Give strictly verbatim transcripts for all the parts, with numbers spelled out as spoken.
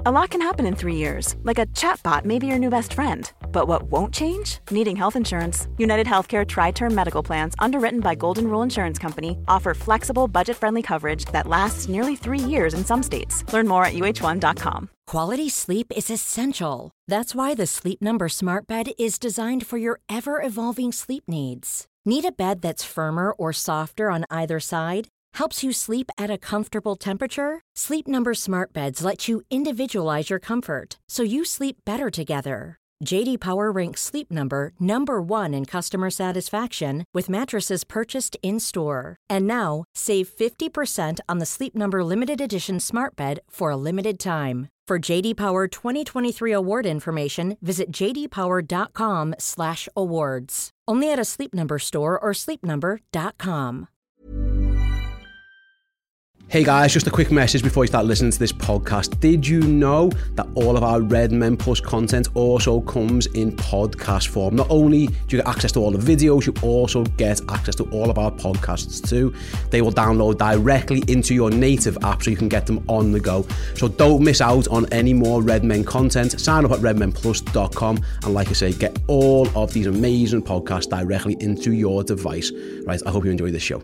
A lot can happen in three years, like a chatbot may be your new best friend. But what won't change? Needing health insurance. United Healthcare Tri-Term Medical Plans, underwritten by Golden Rule Insurance Company, offer flexible, budget-friendly coverage that lasts nearly three years in some states. Learn more at U H one dot com. Quality sleep is essential. That's why the Sleep Number Smart Bed is designed for your ever-evolving sleep needs. Need a bed that's firmer or softer on either side? Helps you sleep at a comfortable temperature? Sleep Number Smart Beds let you individualize your comfort, so you sleep better together. J D Power ranks Sleep Number number one in customer satisfaction with mattresses purchased in-store. And now, save fifty percent on the Sleep Number Limited Edition Smart Bed for a limited time. For J D Power twenty twenty-three award information, visit j d power dot com slash awards. Only at a Sleep Number store or sleep number dot com. Hey guys, just a quick message before you start listening to this podcast. Did you know that all of our Red Men Plus content also comes in podcast form? Not only do you get access to all the videos, you also get access to all of our podcasts too. They will download directly into your native app so you can get them on the go. So don't miss out on any more Red Men content. Sign up at red men plus dot com and like I say, get all of these amazing podcasts directly into your device. Right, I hope you enjoy this show.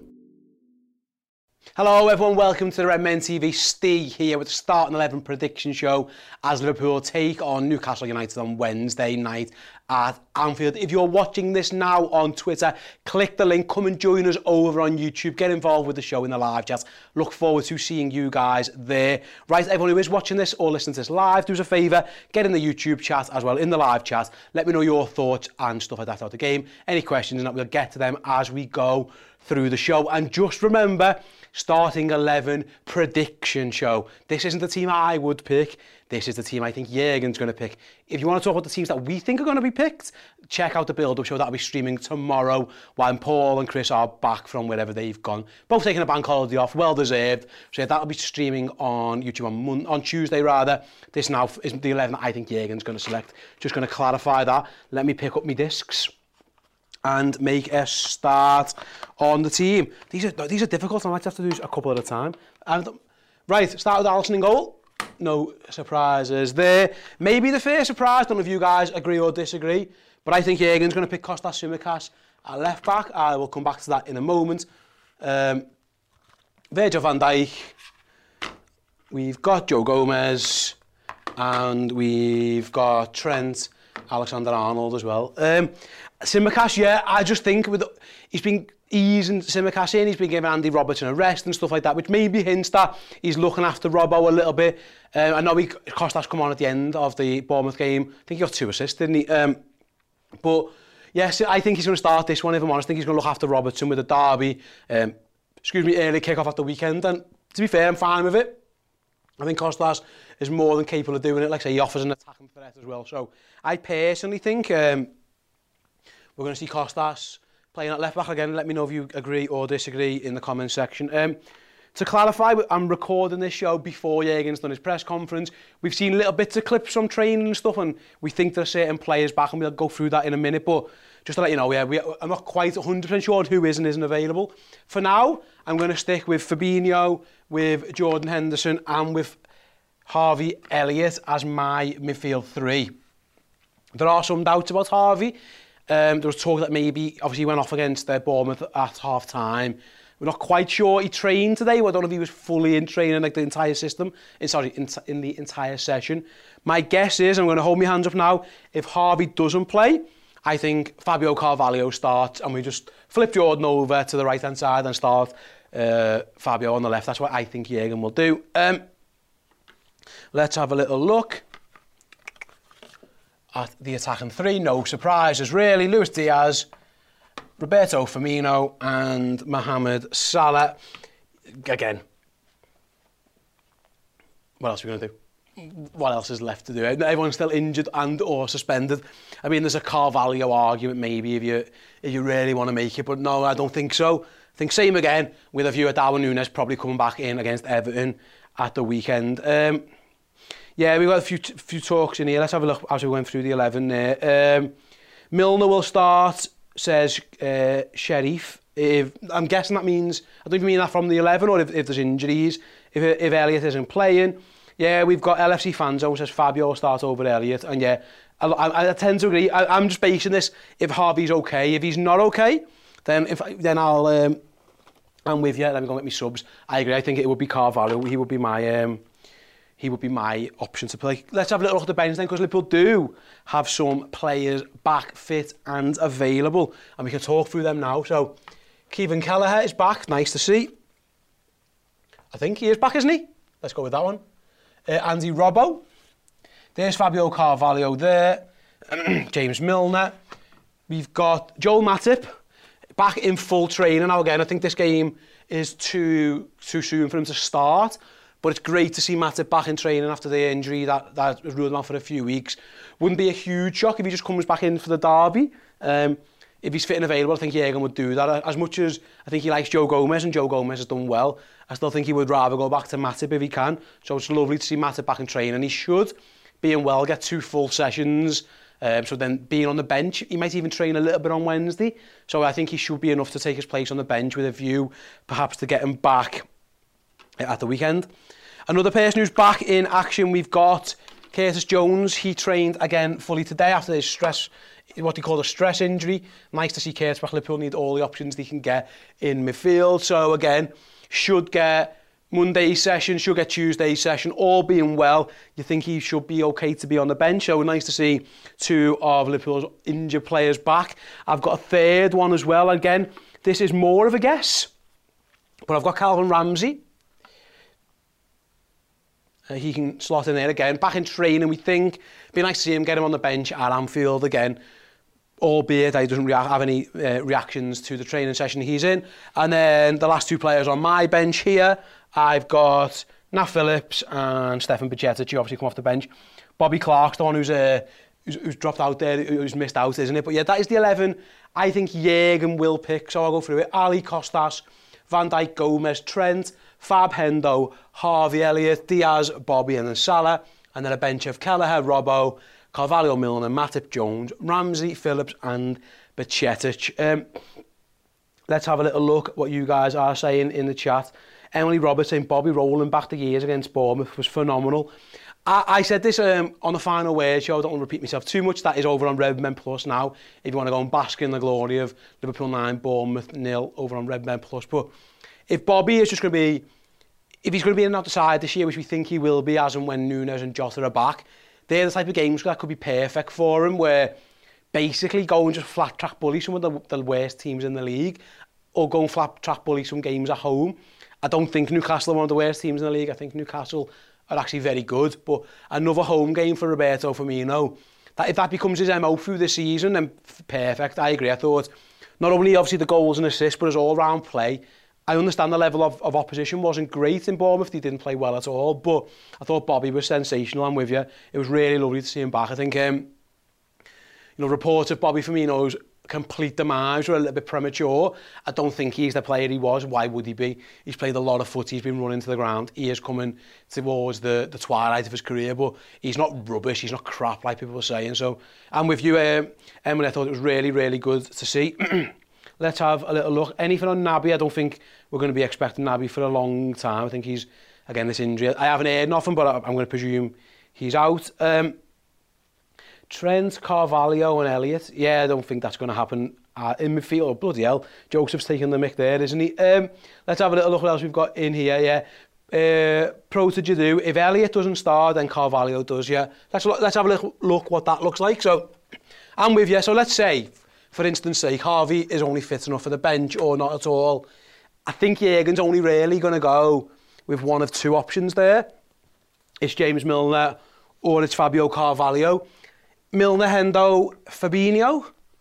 Hello everyone, welcome to the Red Men T V. Steve here with the Starting eleven prediction show as Liverpool take on Newcastle United on Wednesday night at Anfield. If you're watching this now on Twitter, click the link, come and join us over on YouTube, get involved with the show in the live chat. Look forward to seeing you guys there. Right, everyone who is watching this or listening to this live, do us a favour, get in the YouTube chat as well, in the live chat. Let me know your thoughts and stuff like that about the game. Any questions, and we'll get to them as we go through the show. And just remember, Starting eleven prediction show. This isn't the team I would pick. This is the team I think Jurgen's going to pick. If you want to talk about the teams that we think are going to be picked, check out the build-up show. That'll be streaming tomorrow when Paul and Chris are back from wherever they've gone. Both taking a bank holiday off, well deserved. So yeah, that'll be streaming on YouTube on Mon- on Tuesday rather. This now is the eleven that I think Jurgen's going to select. Just going to clarify that. Let me pick up my discs and make a start on the team. These are these are difficult. I might have to do a couple at a time. And, right, start with Alisson in goal. No surprises there. Maybe the first surprise. Don't know if you guys agree or disagree, but I think Jurgen's going to pick Kostas Tsimikas at left back. I will come back to that in a moment. Um, Virgil van Dijk. We've got Joe Gomez, and we've got Trent Alexander-Arnold as well. Um, Tsimikas, yeah, I just think with he's been easing Tsimikas in, he's been giving Andy Robertson a rest and stuff like that, which maybe hints that he's looking after Robbo a little bit. Um, I know he Kostas come on at the end of the Bournemouth game. I think he got two assists, didn't he? Um, but yes, I think he's going to start this one. If I'm honest, I think he's going to look after Robertson with a derby. Um, excuse me, early kick-off at the weekend. And to be fair, I'm fine with it. I think Kostas is more than capable of doing it. Like I say, he offers an attacking threat as well. So I personally think Um, we're going to see Kostas playing at left back again. Let me know if you agree or disagree in the comments section. Um, to clarify, I'm recording this show before Jurgen's done his press conference. We've seen little bits of clips from training and stuff, and we think there are certain players back, and we'll go through that in a minute. But just to let you know, yeah, we, I'm not quite one hundred percent sure who is and isn't available. For now, I'm going to stick with Fabinho, with Jordan Henderson, and with Harvey Elliott as my midfield three. There are some doubts about Harvey. Um, there was talk that maybe, obviously he went off against uh, Bournemouth at half-time. We're not quite sure he trained today. I don't know if he was fully in training, like the entire system. In, sorry, in, in the entire session. My guess is, I'm going to hold my hands up now, if Harvey doesn't play, I think Fabio Carvalho starts and we just flip Jordan over to the right-hand side and start uh, Fabio on the left. That's what I think Jurgen will do. Um, let's have a little look at the attacking three. No surprises really. Luis Diaz, Roberto Firmino and Mohamed Salah. Again, what else are we going to do? What else is left to do? Everyone's still injured and or suspended. I mean, there's a Carvalho argument maybe if you if you really want to make it, but no, I don't think so. I think same again with a view of Darwin Núñez probably coming back in against Everton at the weekend. Um, Yeah, we've got a few t- few talks in here. Let's have a look as we went through the eleven there. Um, Milner will start, says uh, Sheriff. If, I'm guessing that means, I don't even mean that from the eleven or if, if there's injuries. If, if Elliott isn't playing. Yeah, we've got L F C Fanzone says Fabio start over Elliott, and yeah, I, I, I tend to agree. I, I'm just basing this if Harvey's okay. If he's not okay, then if then I'll um, I'm with you. Let me go get me subs. I agree. I think it would be Carvalho. He would be my um, he would be my option to play. Let's have a little look at the bench then, because Liverpool do have some players back fit and available, and we can talk through them now. So, Kevin Kelleher is back. Nice to see. I think he is back, isn't he? Let's go with that one. Uh, Andy Robbo. There's Fabio Carvalho there. James Milner. We've got Joel Matip back in full training now again. I think this game is too too soon for him to start, but it's great to see Matip back in training after the injury that, that was ruled out for a few weeks. Wouldn't be a huge shock if he just comes back in for the derby. Um, if he's fit and available, I think Jürgen would do that. As much as I think he likes Joe Gomez, and Joe Gomez has done well, I still think he would rather go back to Matip if he can. So it's lovely to see Matip back in training. He should, being well, get two full sessions. Um, so then being on the bench, he might even train a little bit on Wednesday. So I think he should be enough to take his place on the bench with a view perhaps to get him back at the weekend. Another person who's back in action, we've got Curtis Jones. He trained again fully today after his stress, what they call a stress injury. Nice to see Curtis back. Liverpool need all the options they can get in midfield. So again, should get Monday's session, should get Tuesday's session, all being well. You think he should be okay to be on the bench. So nice to see two of Liverpool's injured players back. I've got a third one as well. Again, this is more of a guess, but I've got Calvin Ramsey. Uh, he can slot in there again. Back in training, we think. It'd be nice to see him get him on the bench at Anfield again, albeit he doesn't react, have any uh, reactions to the training session he's in. And then the last two players on my bench here, I've got Nat Phillips and Stefan Bajcetic, who obviously come off the bench. Bobby Clark's the one who's, uh, who's, who's dropped out there, who's missed out, isn't it? But yeah, that is the eleven I think Jürgen will pick, so I'll go through it. Ali, Costas, Van Dijk, Gomez, Trent, Fab, Hendo, Harvey Elliott, Diaz, Bobby and then Salah. And then a bench of Kelleher, Robbo, Carvalho, Milner, Matip, Jones, Ramsey, Phillips and Bajcetic. Um, let's have a little look at what you guys are saying in the chat. Emily Roberts saying Bobby rolling back the years against Bournemouth was phenomenal. I, I said this um, on the final word show. I don't want to repeat myself too much. That is over on Redmen Plus now. If you want to go and bask in the glory of Liverpool nine, Bournemouth nil over on Redmen Plus. But if Bobby is just going to be, if he's going to be in and out the side this year, which we think he will be, as and when Nunes and Jota are back, they're the type of games that could be perfect for him, where basically go and just flat track bully some of the, the worst teams in the league, or go and flat track bully some games at home. I don't think Newcastle are one of the worst teams in the league. I think Newcastle are actually very good. But another home game for Roberto Firmino, that if that becomes his M O through the season, then perfect. I agree. I thought not only obviously the goals and assists, but his all-round play. I understand the level of, of opposition wasn't great in Bournemouth. He didn't play well at all. But I thought Bobby was sensational. I'm with you. It was really lovely to see him back. I think, um, you know, reports of Bobby Firmino's complete demise were a little bit premature. I don't think he's the player he was. Why would he be? He's played a lot of footy. He's been running to the ground. He is coming towards the, the twilight of his career, but he's not rubbish. He's not crap like people were saying. So I'm with you, um, Emily. I thought it was really, really good to see. Let's have a little look. Anything on Naby? I don't think we're going to be expecting Naby for a long time. I think he's, again, this injury. I haven't heard nothing, but I'm going to presume he's out. Um, Trent, Carvalho and Elliott. Yeah, I don't think that's going to happen uh, in midfield. Oh, bloody hell. Joseph's taking the mic there, isn't he? Um, let's have a little look what else we've got in here, yeah. Uh, pro to Jadu. If Elliott doesn't start, then Carvalho does, yeah. Let's, let's have a little look what that looks like. So, I'm with you. So let's say, for instance sake, Harvey is only fit enough for the bench or not at all. I think Jürgen's only really going to go with one of two options there. It's James Milner or it's Fabio Carvalho. Milner, Hendo, Fabinho.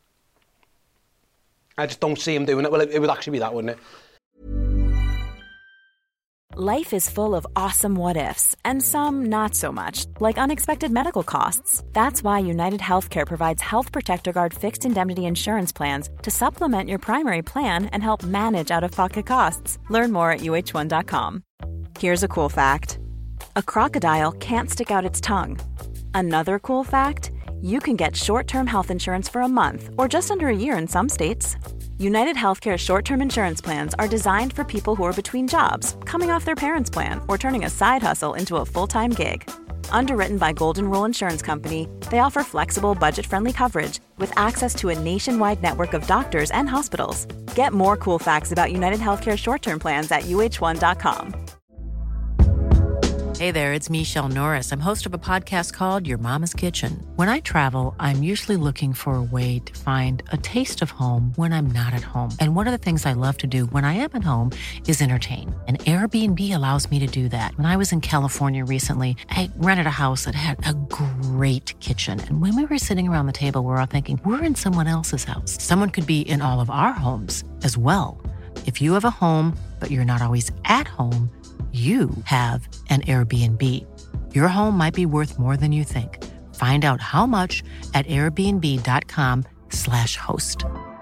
I just don't see him doing it. Well, it, it would actually be that, wouldn't it? Life is full of awesome what-ifs, and some not so much, like unexpected medical costs. That's why United Healthcare provides Health Protector Guard fixed indemnity insurance plans to supplement your primary plan and help manage out-of-pocket costs. Learn more at U H one dot com. Here's a cool fact. A crocodile can't stick out its tongue. Another cool fact, you can get short-term health insurance for a month or just under a year in some states. United Healthcare short-term insurance plans are designed for people who are between jobs, coming off their parents' plan, or turning a side hustle into a full-time gig. Underwritten by Golden Rule Insurance Company, they offer flexible, budget-friendly coverage with access to a nationwide network of doctors and hospitals. Get more cool facts about United Healthcare short-term plans at U H one dot com. Hey there, it's Michelle Norris. I'm host of a podcast called Your Mama's Kitchen. When I travel, I'm usually looking for a way to find a taste of home when I'm not at home. And one of the things I love to do when I am at home is entertain. And Airbnb allows me to do that. When I was in California recently, I rented a house that had a great kitchen. And when we were sitting around the table, we were all thinking, we're in someone else's house. Someone could be in all of our homes as well. If you have a home, but you're not always at home, you have an Airbnb. Your home might be worth more than you think. Find out how much at airbnb.com slash host.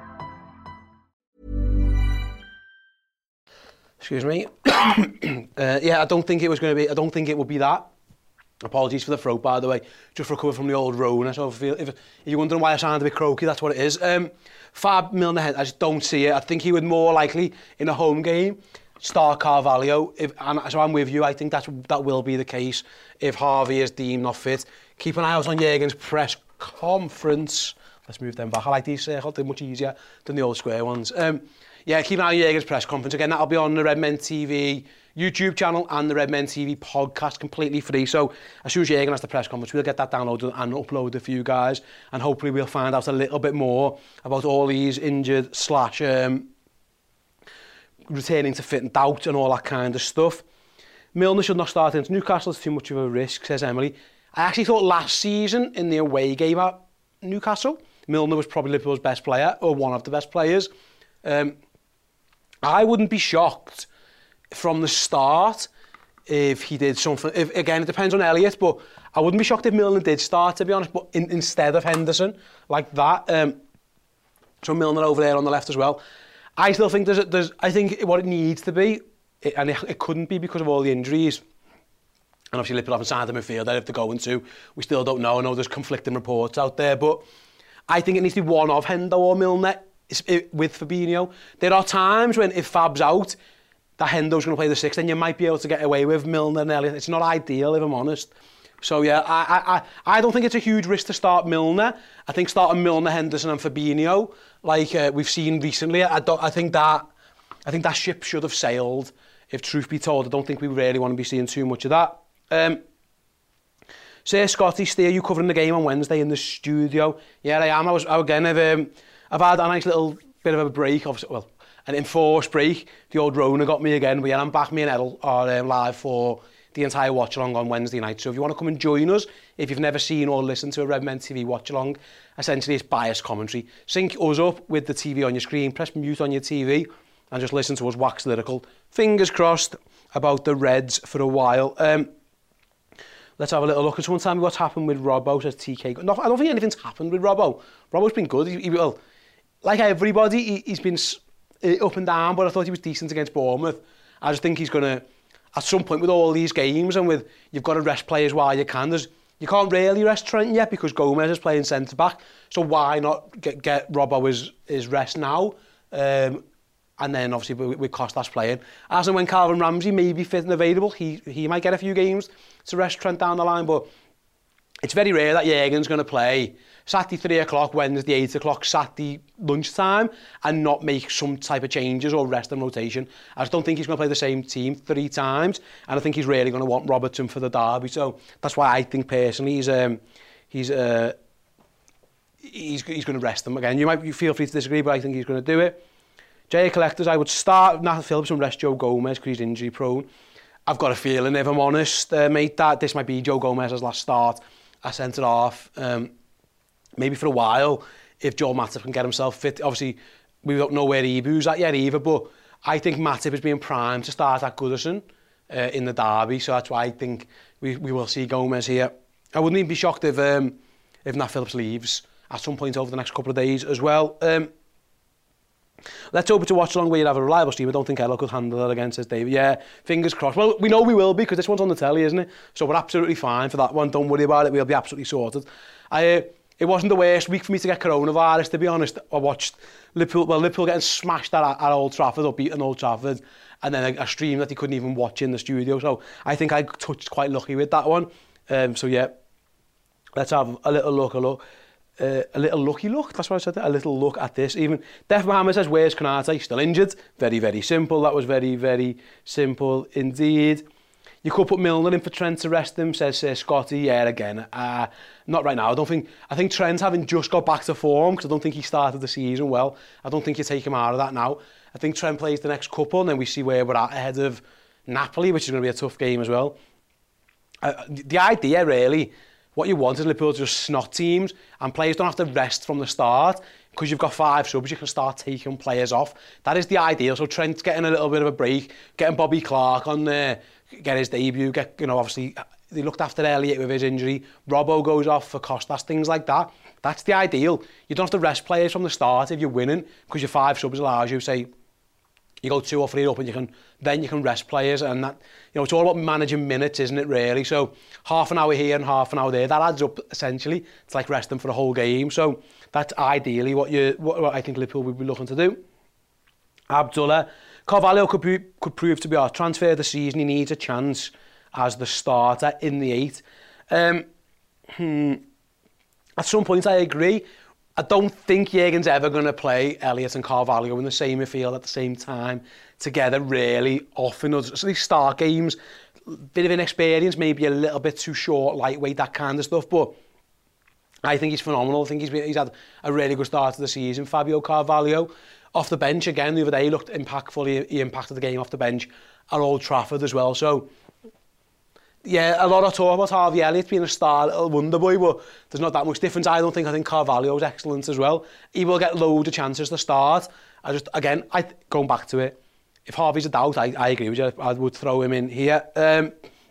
Excuse me. uh, yeah, I don't think it was going to be, I don't think it would be that. Apologies for the throat, by the way. Just recovered from the old Rona, so if, if, if you're wondering why I sound a bit croaky, that's what it is. Um, Fab Milner, I just don't see it. I think he would more likely, in a home game, start Carvalho, if, and so I'm with you. I think that's, that will be the case if Harvey is deemed not fit. Keep an eye out on Jurgen's press conference. Let's move them back. I like these circles, they're much easier than the old square ones. Um, yeah, keep an eye on Jurgen's press conference. Again, that'll be on the Redmen T V YouTube channel and the Redmen T V podcast, completely free. So as soon as Jurgen has the press conference, we'll get that downloaded and uploaded for you guys, and hopefully we'll find out a little bit more about all these injured slash um, returning to fit and doubt and all that kind of stuff. Milner should not start into Newcastle, it's too much of a risk, says Emily. I actually thought last season in the away game at Newcastle, Milner was probably Liverpool's best player, or one of the best players. Um, I wouldn't be shocked from the start if he did something. If, again, it depends on Elliott, but I wouldn't be shocked if Milner did start, to be honest, but in, instead of Henderson, like that. Um, so Milner over there on the left as well. I still think there's, there's I think what it needs to be, it, and it, it couldn't be because of all the injuries, and obviously Liverpool haven't signed the midfielder if they're going to. We still don't know. I know there's conflicting reports out there, but I think it needs to be one of Hendo or Milner with Fabinho. There are times when if Fab's out, that Hendo's going to play the six, then you might be able to get away with Milner and Elliott. It's not ideal, if I'm honest. So yeah, I, I, I don't think it's a huge risk to start Milner. I think starting Milner, Henderson and Fabinho, like uh, we've seen recently, I, don't, I think that I think that ship should have sailed, if truth be told. I don't think we really want to be seeing too much of that. Um, Sir Scotty, Steer, you covering the game on Wednesday in the studio? Yeah, I am. I was, I, again, I've, um, I've had a nice little bit of a break, obviously, well, an enforced break. The old Rona got me again, but yeah, I'm back. Me and Edel are um, live for the entire watch-along on Wednesday night. So if you want to come and join us, if you've never seen or listened to a Redmen T V watch-along, essentially it's biased commentary. Sync us up with the T V on your screen, press mute on your T V, and just listen to us wax lyrical. Fingers crossed about the Reds for a while. Um, let's have a little look. Can someone tell me what's happened with Robbo, says T K. No, I don't think anything's happened with Robbo. Robbo's been good. He, he, well, like everybody, he, he's been up and down, but I thought he was decent against Bournemouth. I just think he's going to, at some point with all these games and with, you've got to rest players while you can. There's, you can't really rest Trent yet because Gomez is playing centre-back. So why not get, get Robbo his, his rest now? Um, and then obviously with, with Costas playing. As and when Calvin Ramsey may be fit and available, he, he might get a few games to rest Trent down the line, but it's very rare that Jurgen's going to play Saturday three o'clock, Wednesday eight o'clock, Saturday lunchtime, and not make some type of changes or rest and rotation. I just don't think he's going to play the same team three times, and I think he's really going to want Robertson for the derby. So that's why I think personally he's um, he's uh, he's he's going to rest them again. You might you feel free to disagree, but I think he's going to do it. J A Collectors, I would start Nathan Phillips and rest Joe Gomez because he's injury prone. I've got a feeling, if I'm honest, uh, mate, that this might be Joe Gomez's last start at centre half. Um, maybe for a while, if Joel Matip can get himself fit. Obviously, we don't know where Ibu's at yet either, but I think Matip is being primed to start at Goodison uh, in the derby, so that's why I think we, we will see Gomez here. I wouldn't even be shocked if um, if Nat Phillips leaves at some point over the next couple of days as well. Um, let's hope it's a watch along where you have a reliable stream. I don't think Ella could handle it again, says David. Yeah, fingers crossed. Well, we know we will be because this one's on the telly, isn't it? So we're absolutely fine for that one. Don't worry about it. We'll be absolutely sorted. I... Uh, it wasn't the worst week for me to get coronavirus, to be honest. I watched Liverpool, well, Liverpool getting smashed at, at Old Trafford, or beaten Old Trafford, and then a, a stream that he couldn't even watch in the studio. So I think I touched quite lucky with that one. Um, so yeah, let's have a little look, a look. Uh, a little lucky look, that's what I said, a little look at this. Even Def Mohammed says, where's Konate? Still injured. Very, very simple. That was very, very simple indeed. You could put Milner in for Trent to rest him, says uh, Scotty. Yeah, again, uh, not right now. I don't think, I think Trent having just got back to form, because I don't think he started the season well. I don't think you take him out of that now. I think Trent plays the next couple, and then we see where we're at ahead of Napoli, which is going to be a tough game as well. Uh, the idea, really, what you want is Liverpool to just snot teams, and players don't have to rest from the start, because you've got five subs, you can start taking players off. That is the ideal. So Trent's getting a little bit of a break, getting Bobby Clark on there, get his debut, get, you know, obviously, they looked after Elliott with his injury, Robbo goes off for Costas, things like that. That's the ideal. You don't have to rest players from the start if you're winning, because your five subs allows you, say, you go two or three up, and you can then you can rest players, and that, you know, it's all about managing minutes, isn't it, really? So half an hour here and half an hour there, that adds up essentially. It's like resting for a whole game. So that's ideally what you what, what I think Liverpool would be looking to do. Abdullah, Carvalho could be, could prove to be our transfer of the season. He needs a chance as the starter in the eight. Um, hmm, at some point, I agree. I don't think Jürgen's ever going to play Elliott and Carvalho in the same midfield at the same time together really often. So these start games, bit of inexperience, maybe a little bit too short, lightweight, that kind of stuff. But I think he's phenomenal. I think he's, he's had a really good start to the season. Fabio Carvalho, off the bench again the other day, he looked impactful. He, he impacted the game off the bench at Old Trafford as well. So yeah, a lot of talk about Harvey Elliott being a star, little wonder boy, but there's not that much difference. I don't think. I think Carvalho's excellent as well. He will get loads of chances to start. I just, again, I going back to it, if Harvey's a doubt, I, I agree with you. I would throw him in here. Um,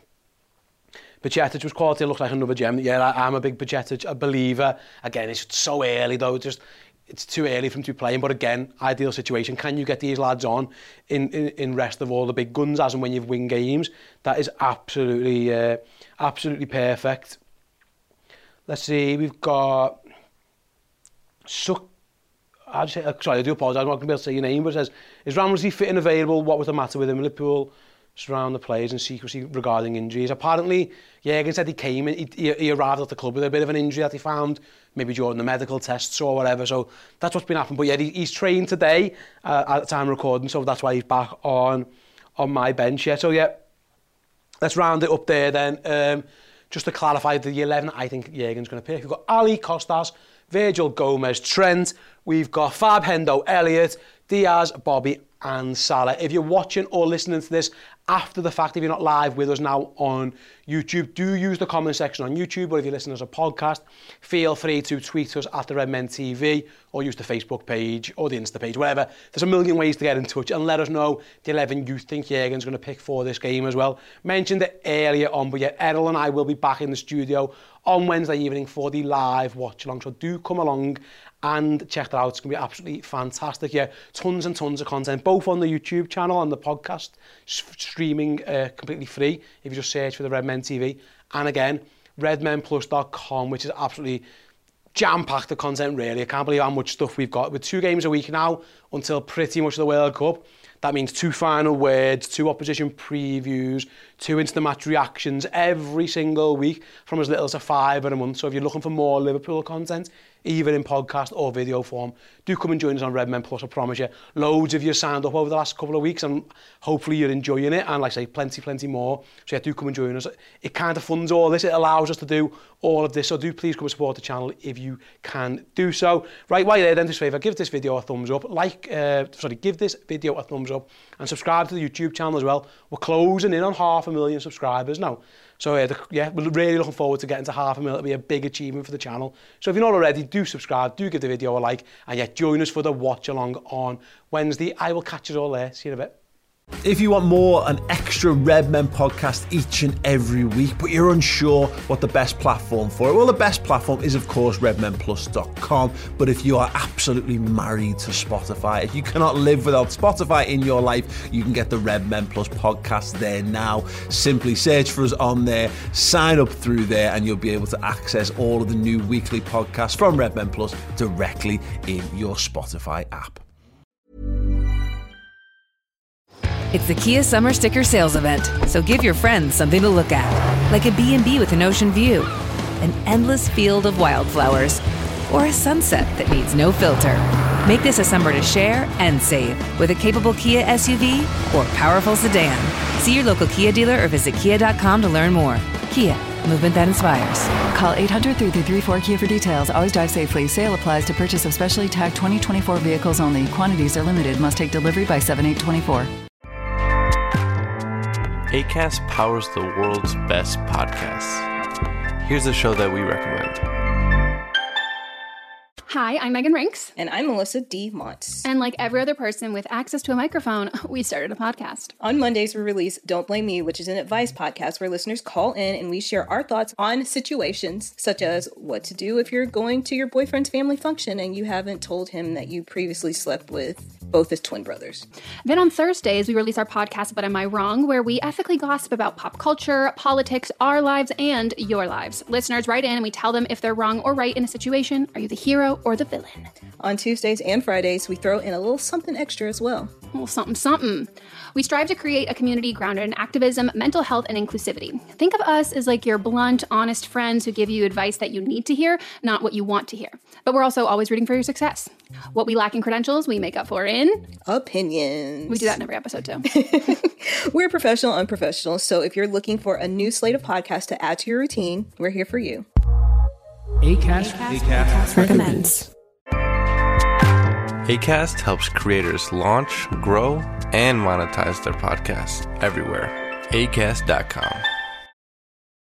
Bajcetic was quality, looked like another gem. Yeah, I, I'm a big Bajcetic a believer. Again, it's so early though, just it's too early for him to be playing. But again, ideal situation. Can you get these lads on in, in, in rest of all the big guns, as and when you've win games? That is absolutely, uh, absolutely perfect. Let's see, we've got... Suck. I'd say, sorry, I do apologise, I'm not going to be able to say your name, but it says, is Ramsey fit and available? What was the matter with him? Liverpool surround the players and secrecy regarding injuries. Apparently, Jürgen said he came in, he, he arrived at the club with a bit of an injury that he found, maybe during the medical tests or whatever, so that's what's been happening. But yeah, he, he's trained today uh, at the time of recording, so that's why he's back on on my bench. Yeah, so yeah, let's round it up there then. Um, just to clarify, the eleven I think Jürgen's going to pick. We've got Ali, Costas, Virgil, Gomez, Trent. We've got Fab, Hendo, Elliott, Diaz, Bobby and Salah. If you're watching or listening to this after the fact, if you're not live with us now on YouTube, do use the comment section on YouTube, or if you listen as a podcast, feel free to tweet us at the Redmen T V, or use the Facebook page or the Insta page, whatever. There's a million ways to get in touch, and let us know the eleven you think Jürgen's going to pick for this game as well. Mentioned it earlier on, but yeah, Errol and I will be back in the studio on Wednesday evening for the live watch along, so do come along and check that out. It's going to be absolutely fantastic. Yeah, tons and tons of content, both on the YouTube channel and the podcast, streaming uh, completely free if you just search for the Redmen T V. And again, redmen plus dot com, which is absolutely jam-packed of content, really. I can't believe how much stuff we've got. With two games a week now until pretty much the World Cup. That means two final words, two opposition previews, two instant match reactions every single week from as little as a five a month. So if you're looking for more Liverpool content, either in podcast or video form, do come and join us on Redmen Plus, I promise you. Loads of you signed up over the last couple of weeks, and hopefully you're enjoying it, and like I say, plenty, plenty more. So yeah, do come and join us. It kind of funds all this, it allows us to do all of this, so do please come and support the channel if you can do so. Right, while you're there then, this favour, give this video a thumbs up, like, uh, sorry, give this video a thumbs up, and subscribe to the YouTube channel as well. We're closing in on half a million subscribers now. So uh, the, yeah, we're really looking forward to getting to half a million. It'll be a big achievement for the channel. So if you're not already, do subscribe, do give the video a like, and yeah, join us for the watch along on Wednesday. I will catch you all there. See you in a bit. If you want more, an extra Redmen podcast each and every week, but you're unsure what the best platform for it, well, the best platform is, of course, redmen plus dot com. But if you are absolutely married to Spotify, if you cannot live without Spotify in your life, you can get the Redmen Plus podcast there now. Simply search for us on there, sign up through there, and you'll be able to access all of the new weekly podcasts from Redmen Plus directly in your Spotify app. It's the Kia Summer Sticker Sales Event, so give your friends something to look at, like a B and B with an ocean view, an endless field of wildflowers, or a sunset that needs no filter. Make this a summer to share and save with a capable Kia S U V or powerful sedan. See your local Kia dealer or visit kia dot com to learn more. Kia, movement that inspires. Call eight hundred, three three three, four Kia for details. Always drive safely. Sale applies to purchase of specially tagged twenty twenty-four vehicles only. Quantities are limited. Must take delivery by seven eight twenty-four. Acast powers the world's best podcasts. Here's a show that we recommend. Hi, I'm Megan Rinks. And I'm Melissa D. Montz. And like every other person with access to a microphone, we started a podcast. On Mondays, we release Don't Blame Me, which is an advice podcast where listeners call in and we share our thoughts on situations such as what to do if you're going to your boyfriend's family function and you haven't told him that you previously slept with both his twin brothers. Then on Thursdays, we release our podcast, But Am I Wrong?, where we ethically gossip about pop culture, politics, our lives, and your lives. Listeners write in and we tell them if they're wrong or right in a situation. Are you the hero or the villain? On Tuesdays and Fridays, we throw in a little something extra as well. A little something, something. We strive to create a community grounded in activism, mental health, and inclusivity. Think of us as like your blunt, honest friends who give you advice that you need to hear, not what you want to hear. But we're also always rooting for your success. What we lack in credentials, we make up for in opinions. We do that in every episode too. We're professional, unprofessional. So if you're looking for a new slate of podcasts to add to your routine, we're here for you. Acast, Acast, Acast recommends. Acast helps creators launch, grow, and monetize their podcasts everywhere. acast dot com.